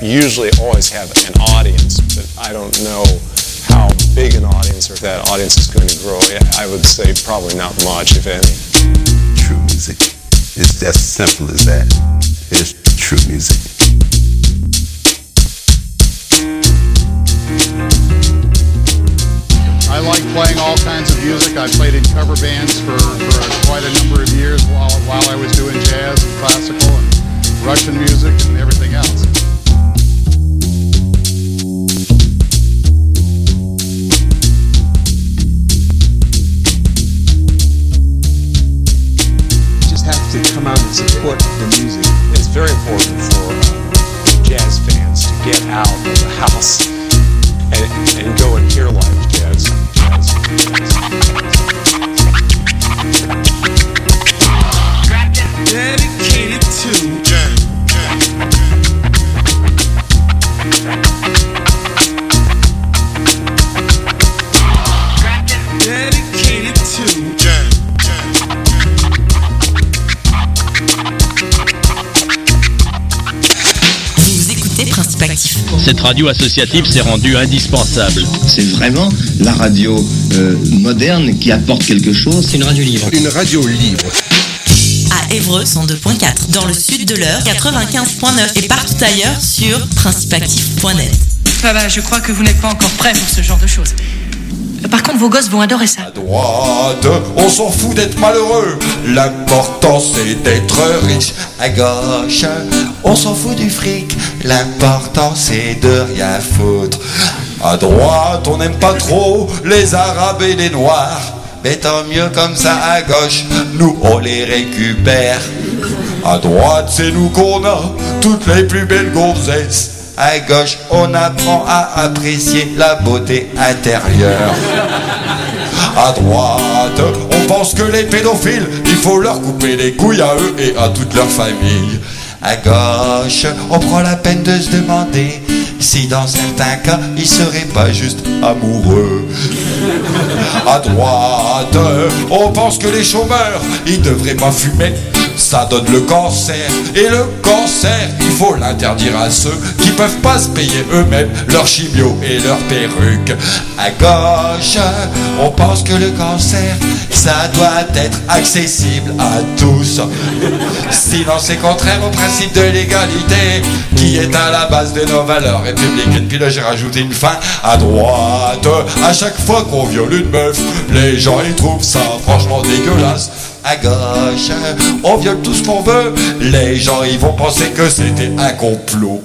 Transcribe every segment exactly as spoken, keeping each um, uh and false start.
usually always have an audience, but I don't know how big an audience or if that audience is going to grow. I would say probably not much, if any. True music. It's as simple as that. It's true music. I like playing all kinds of music. I played in cover bands for, for quite a number of years while, while I was doing jazz and classical and Russian music and everything else. You just have to come out and support the music. It's very important for uh, jazz fans to get out of the house and, and go and hear live jazz. jazz, jazz. Dedicated to jazz. Dedicated to jazz. Vous écoutez Principe Actif. Cette radio associative s'est rendue indispensable. C'est vraiment la radio euh, moderne qui apporte quelque chose. C'est une radio libre. Une radio libre. À Évreux, cent deux point quatre. Dans le sud de l'Eure, quatre-vingt-quinze point neuf. Et partout ailleurs sur principe actif point net. Ah bah, je crois que vous n'êtes pas encore prêts pour ce genre de choses. Par contre, vos gosses vont adorer ça. À droite, on s'en fout d'être malheureux. L'important c'est d'être riche. À gauche, on s'en fout du fric. L'important c'est de rien foutre. À droite, on n'aime pas trop les arabes et les noirs. Mais tant mieux comme ça à gauche, nous on les récupère. À droite, c'est nous qu'on a toutes les plus belles gonzesses. À gauche, on apprend à apprécier la beauté intérieure. À droite, on pense que les pédophiles, il faut leur couper les couilles à eux et à toute leur famille. À gauche, on prend la peine de se demander si dans certains cas, ils seraient pas juste amoureux. À droite, on pense que les chômeurs, ils devraient pas fumer. Ça donne le cancer. Et le cancer, il faut l'interdire à ceux qui peuvent pas se payer eux-mêmes leur chimio et leur perruque. À gauche, on pense que le cancer, ça doit être accessible à tous. Sinon c'est contraire au principe de l'égalité qui est à la base de nos valeurs républicaines. Puis là j'ai rajouté une fin. À droite, à chaque fois qu'on viole une meuf, les gens ils trouvent ça franchement dégueulasse. À gauche, on viole tout ce qu'on veut, les gens ils vont penser que c'était un complot.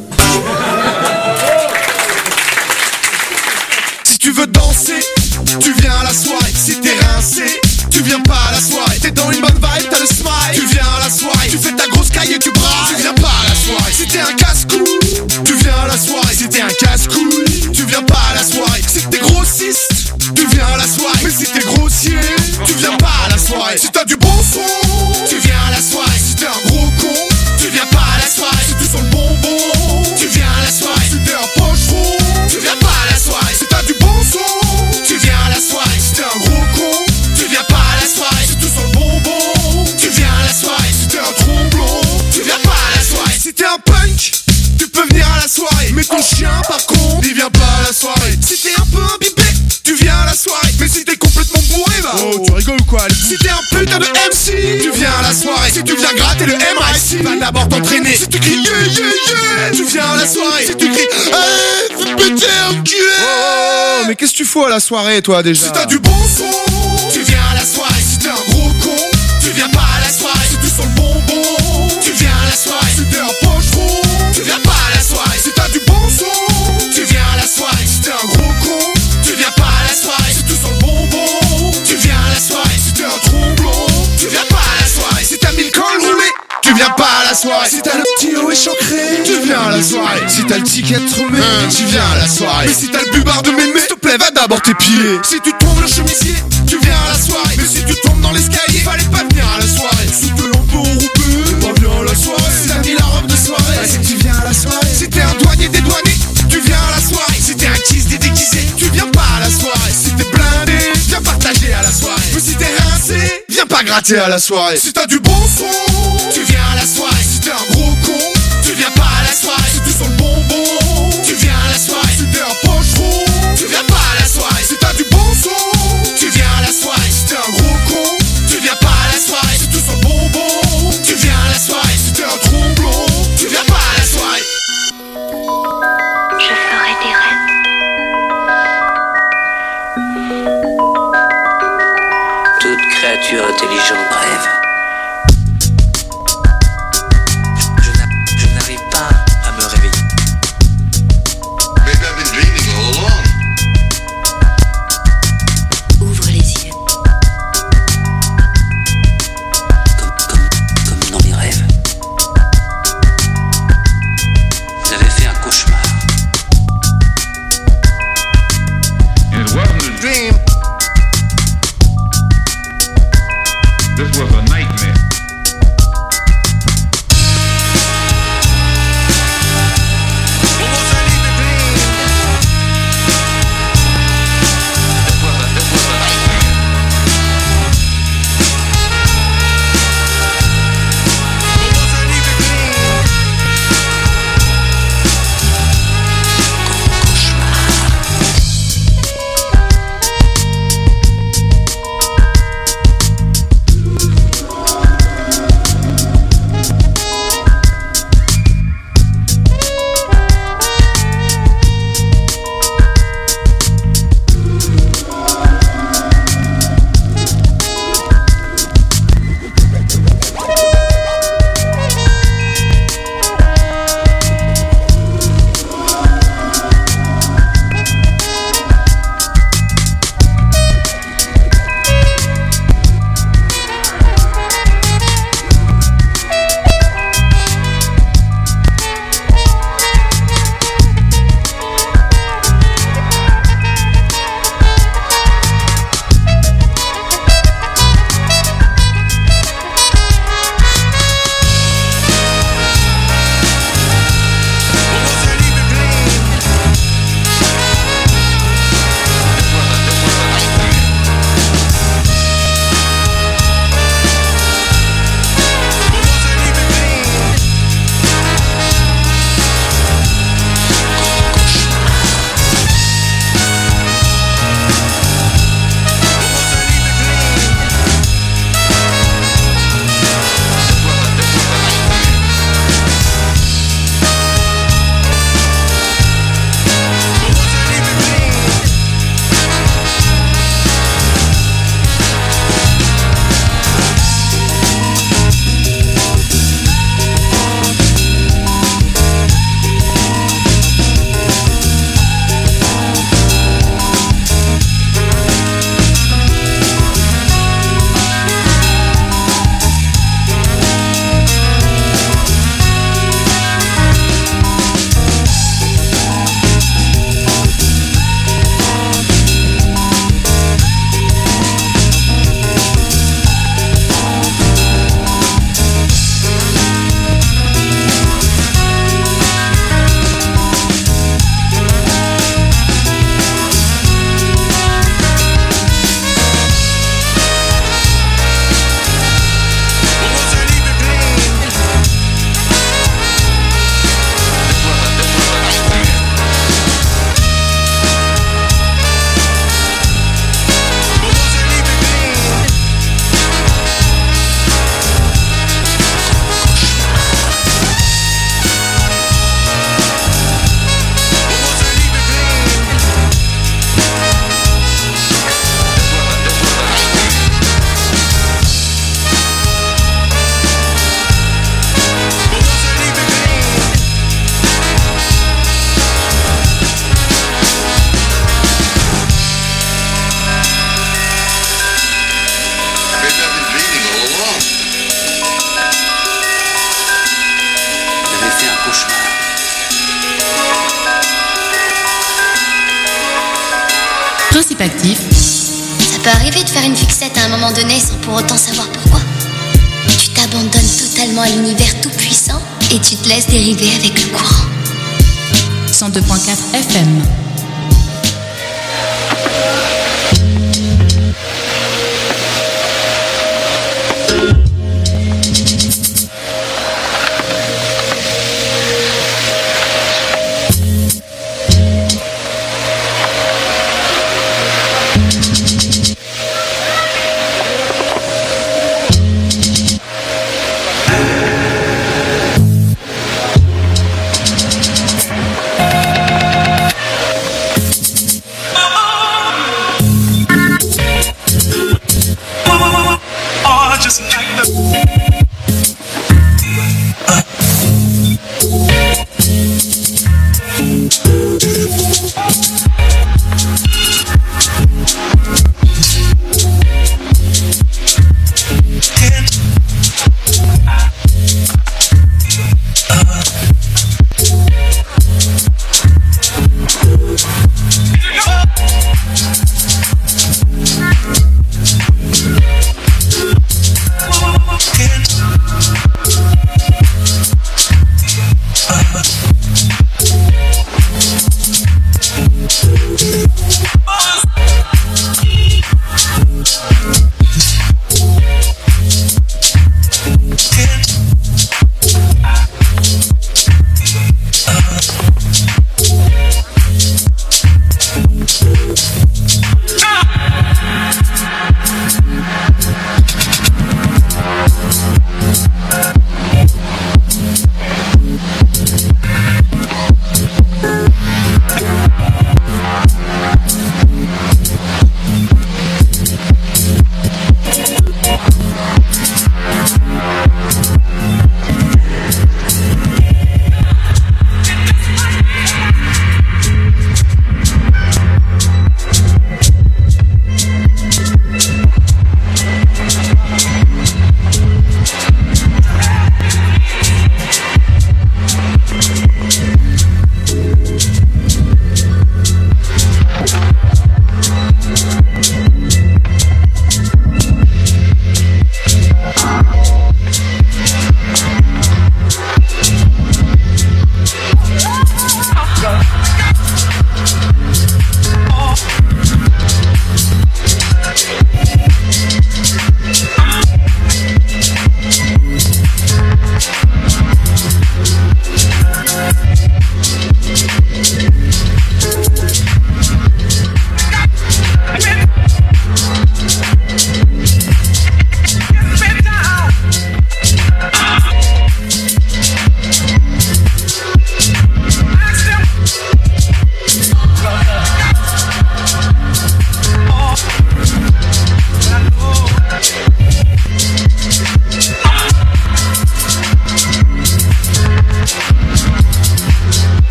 Si tu veux danser, tu viens à la soirée. Si t'es rincé, tu viens pas à la soirée. T'es dans une bonne vibe, t'as le smile. Tu viens à la soirée, tu fais ta grosse caille et tu brailles. Tu viens pas à la soirée. Si t'es un casse-couille, tu viens à la soirée. Si t'es un casse-couille, tu viens pas à la soirée. Si t'es grossiste, tu viens à la soirée. Mais si t'es grossier, tu viens pas à la soirée. Si t'as du bon son, tu viens à la soirée. Si t'es un gros con, tu viens pas à la soirée. Si tu sens le bonbon, tu viens à la soirée. Si t'es un pocheron, tu viens pas à la soirée. Si t'as du bon son, tu viens à la soirée. Si t'es un gros con, tu viens pas à la soirée. Si tu sens le bonbon, tu viens à la soirée. Si t'es un tromblon, tu viens pas à la soirée. Si t'es un punk, tu peux venir à la soirée. Mais ton chien par contre, il vient pas à la soirée. Si t'es un peu imbibé, tu viens à la soirée. Mais si t'es complètement bourré, bah oh, tu rigoles ou quoi? Si t'es un putain de M C, tu viens à la soirée. Si tu viens gratter le M I C, va d'abord t'entraîner. Si tu cries yeah yeah yeah, tu viens à la soirée. Si tu cries hey, fais péter un cul. Oh, mais qu'est-ce que tu fous à la soirée toi déjà? Si t'as du bon son, tu viens à la soirée. Si t'es un gros con, tu viens pas à la soirée. Si tu sens le bonbon, tu viens à la soirée. Si t'es un pocheron, tu viens pas à la soirée. Si t'as du bon son, tu viens à la soirée. Si t'es un gros con, tu viens pas à la soirée. Si tu sens le bonbon, tu viens à la soirée. Si t'es un tromblon, tu viens pas à la soirée. Si t'as mis le col roulé, tu viens pas à la soirée. Si t'as le petit haut échancré, tu viens à la soirée. Si t'as le ticket tremé, tu viens à la soirée. Mais si t'as le bubard de mémé, s'il te plaît va d'abord t'épiler. Si tu tombes le chemisier, tu viens à la soirée. Mais si tu tombes dans l'escalier, fallait pas venir à la soirée. Si t'es un peu enroupé, pas bien à la soirée. Si t'as mis la robe de soirée, si tu viens à la soirée. Si t'es un douanier dédouané, tu viens à la soirée. Si t'es un kiss déguisé, tu viens pas à la soirée. Si t'es blindé, viens partager à la soirée. Mais si t'es rincé, viens pas gratter à la soirée. Si t'as du bon son, tu viens à la soirée. Si t'es un gros con, tu viens pas à la soirée. Si tu sens le bonbon, Principe actif. Ça peut arriver de faire une fixette à un moment donné sans pour autant savoir pourquoi. Tu t'abandonnes totalement à l'univers tout puissant et tu te laisses dériver avec le courant. cent deux virgule quatre F M.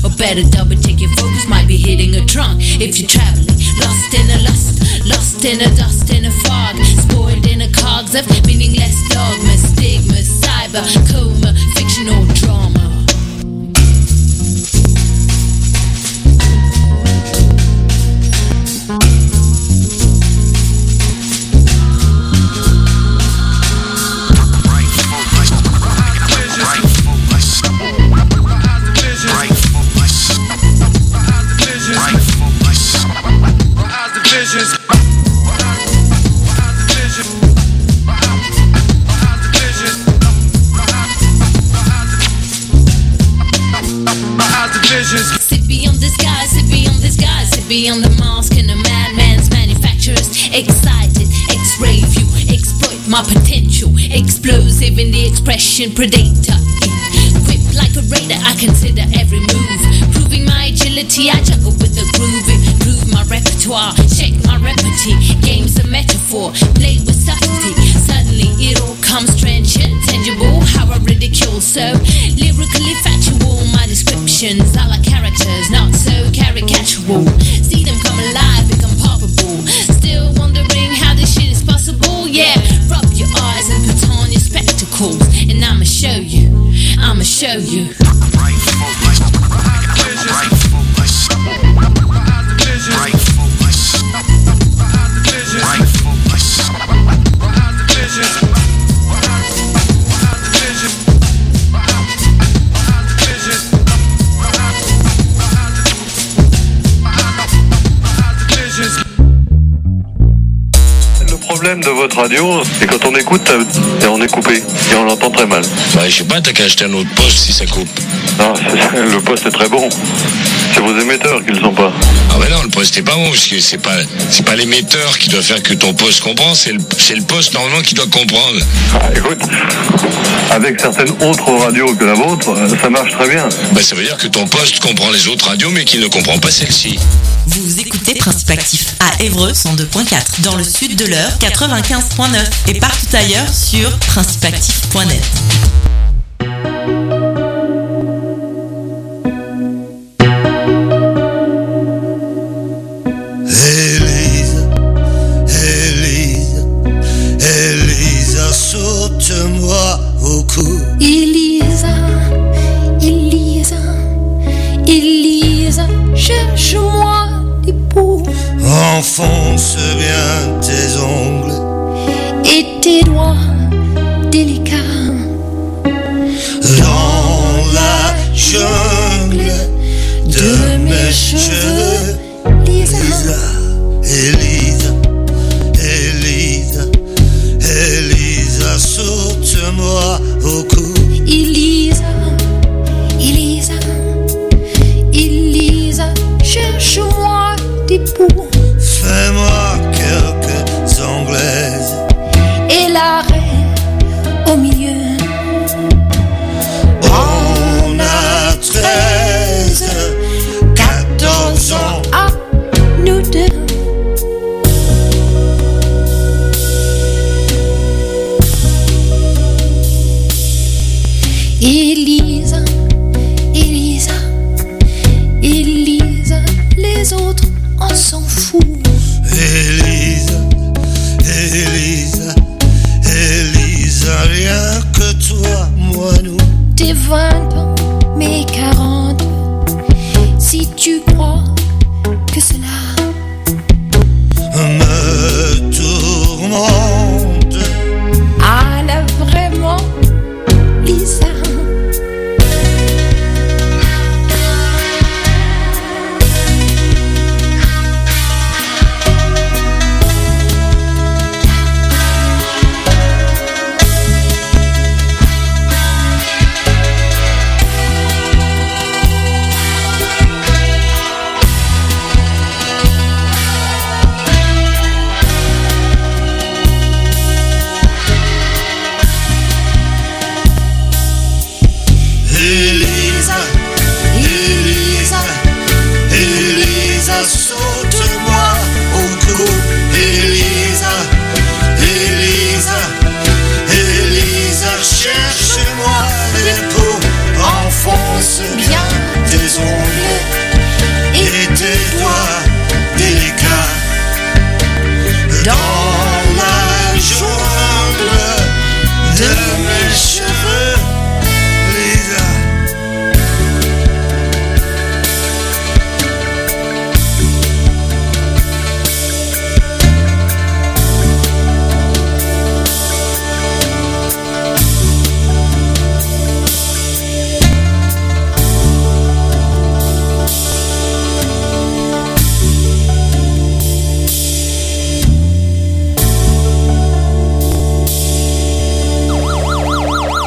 Or better double take your focus, might be hitting a trunk. If you're traveling, lost in a lust, lost in a dust in a fog, spoiled in a cogs of meaningless dogma, stigma, cyber, coma, fictional drama. Sit beyond the skies, sit beyond the skies, sit beyond the mask and the madman's manufacturers. Excited, X-ray view, exploit my potential. Explosive in the expression, predator. Equipped like a raider, I consider every move. Proving my agility, I juggle with the groove. Improve my repertoire, check my repartee. Games a metaphor, played with subtlety. Suddenly it all comes trenchant, tangible. How I ridicule, so lyrically factual. My descriptions are like characters, not so caricatural. See them come alive, become palpable. Still wondering how this shit is possible. Yeah, rub your eyes and put on your spectacles, and I'ma show you, I'ma show you. Le problème de votre radio, c'est quand on écoute et on est coupé et on l'entend très mal. Ouais, je sais pas, t'as qu'à acheter un autre poste si ça coupe. Non, le poste est très bon. C'est vos émetteurs qui le sont pas. Ah ouais non, le poste est pas bon parce que c'est pas c'est pas l'émetteur qui doit faire que ton poste comprend, c'est le c'est le poste normalement qui doit comprendre. Ah, écoute, avec certaines autres radios que la vôtre, ça marche très bien. Bah ça veut dire que ton poste comprend les autres radios mais qu'il ne comprend pas celle-ci. Vous écoutez Principe Actif à Évreux cent deux point quatre, dans le sud de l'Eure quatre-vingt-quinze point neuf et partout ailleurs sur principe actif point net. Élise, Élise, Élisa, saute-moi au cou. Elisa, Elisa, Elisa, cherche-moi des poux. Enfonce bien tes ongles et tes doigts délicats.